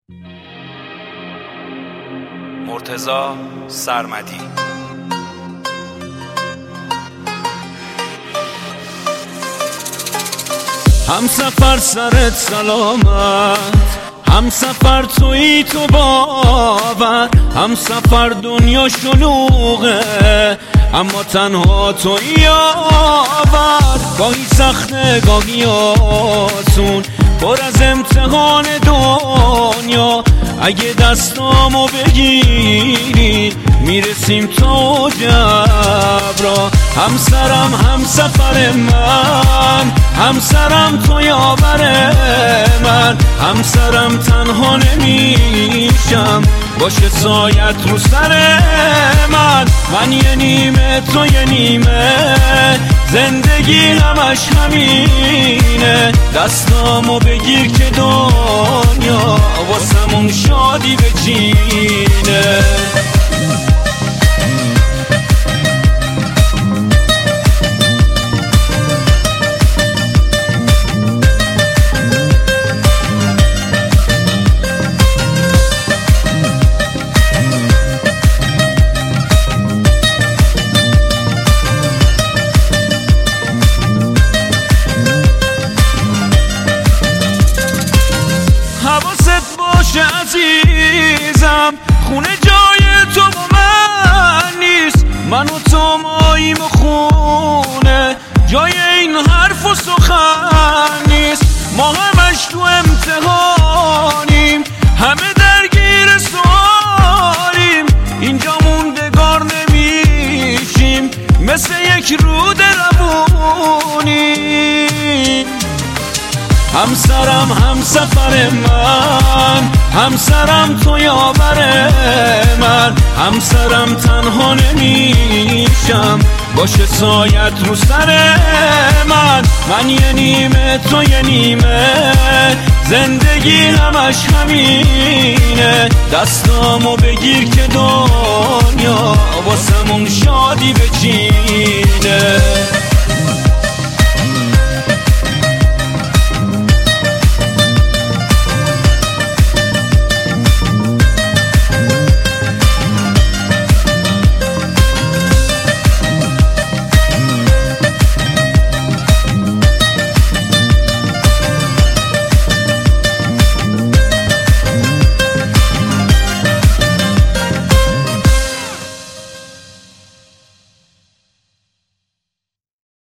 مرتضی سرمدی. هم سفر سرت سلامت، هم سفر تویی تو باور، هم سفر دنیا شلوغه اما تنها تویی یاور. گاهی سخته گاهی آسون، پر از امتحان دنیا. اگه دستامو بگیری میرسیم تا جبرا. همسرم هم سفر من، همسرم تو یاور من. همسرم تنها نمیشم، باشه سایت رو سر من. من یه نیمه تو یه نیمه، زندگی همش همینه. دستامو بگیر که دنیا واسمون شادی بچینه. حواست باشه عزیزم، خونه جای تو و من نیست. من و تو ماییم و خونه جای این حرف و سخن نیست. ما همش تو امتحانیم، همه درگیر سوالیم. اینجا موندگار نمیشیم، مثل یک رود روونیم. همسرم هم سفر من، همسرم تو یاور من. همسرم تنها نمیشم، باشه سایت رو سر من. من یه نیمه تو یه نیمه، زندگی همش همینه. دستامو بگیر که دنیا واسمون شادی بچینه.